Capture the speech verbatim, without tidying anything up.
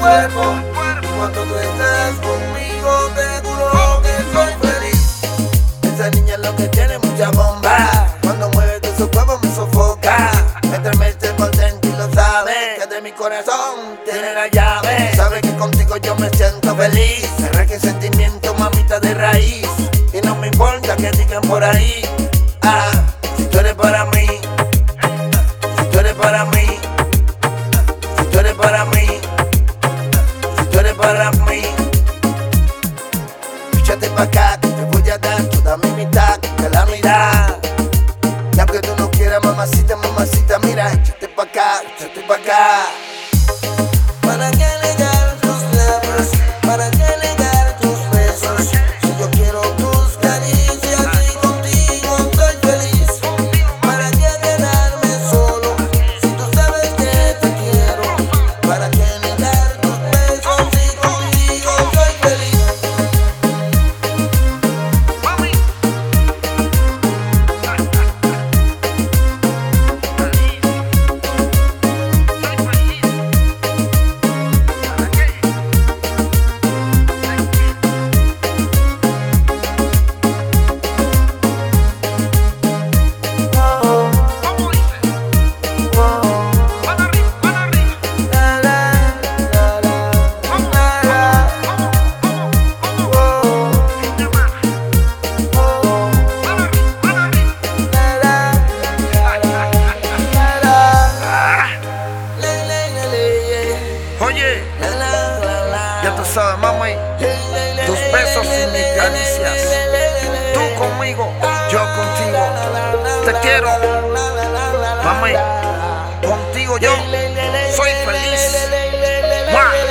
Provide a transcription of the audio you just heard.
cuerpo. Cuando tú estás conmigo te juro que soy feliz. Esa niña es lo que tiene mucha bomba. Cuando mueve de su cuerpo me sofoca. Me estremece por dentro y lo sabe, que de mi corazón tiene la llave. Sabe que contigo yo me siento feliz. Cerré que sentimiento, mamita de raíz. Y no me importa que digan por ahí. Ah, si tú eres para mí, si tú eres para mí, si tú eres para mí, si tú eres para mí. Échate pa' acá, que te voy a dar toda mi mitad, que la mirada. Y aunque tú no quieras, mamacita, mamacita, mira, échate pa' acá, échate pa' acá. ¿Para qué negar tus labios? ¿Para qué negar tus besos? Si yo quiero tus caricias y contigo soy feliz. ¿Para qué quedarme solo? Si tú sabes que te quiero. ¿Para qué negar tus besos si contigo soy feliz? Oye, ya tú sabes, mami, tus besos y mis caricias. Tú conmigo, yo contigo. Te quiero, mami. Contigo yo soy feliz. ¡Mua!